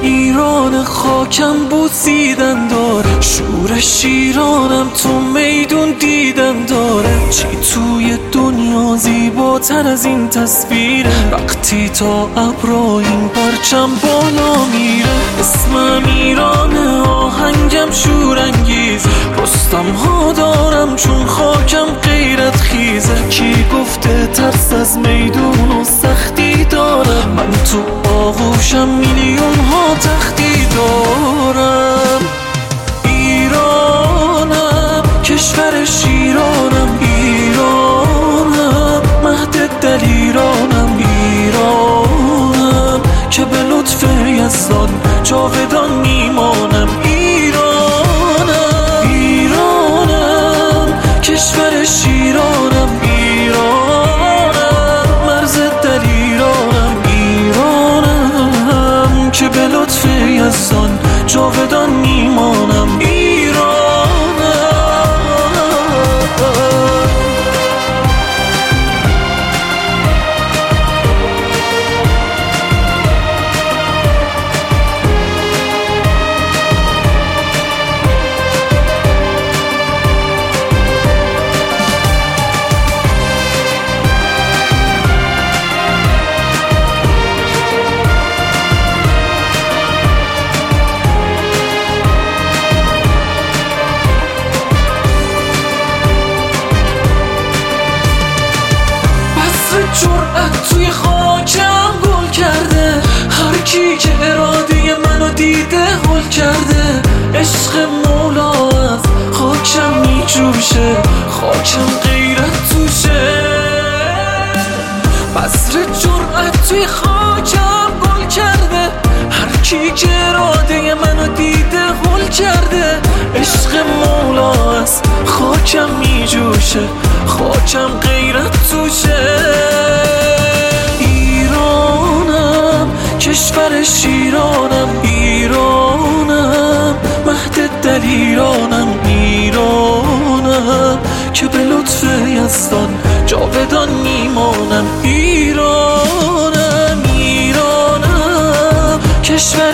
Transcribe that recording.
ایران خاکم بوسیدن داره، شور شیرانم تو میدون دیدن داره. چی توی دنیا زیباتر از این تصویره، وقتی تا ابرا این پرچم بالا میره. اسمم ایرانه، آهنگم شورانگیز، رستم ها دارم چون خاکم غیرت خیزه. کی گفته ترس از میدون و سختی دارم، من تو آغوشم میلیون ها تختی دارم. ایرانم کشور شیرانم، ایرانم مهد دلیرانم، ایرانم که به لطف یزدان جاودان میمانم. ایرانم، ایرانم کشور شیرانم، ایرانم مرز دلیرانم، ایرانم که به لطف یزدان جاودان میمانم. جرأت توی خاکم گل کرده، هر کی که اراده منو دیده هل کرده. عشق مولا از خاکم میجوشه، خاکم غیرت توشه. بذر جرأت توی خاکم گل کرده، هر کی که اراده منو دیده هل کرده. عشق مولا از خاکم میجوشه، خاکم غیرت توشه. ایرانم کشور شیرانم، ایرانم مهد دلیرانم، ایرانم که به لطف یزدان جاودان میمانم. ایرانم، ایرانم کشور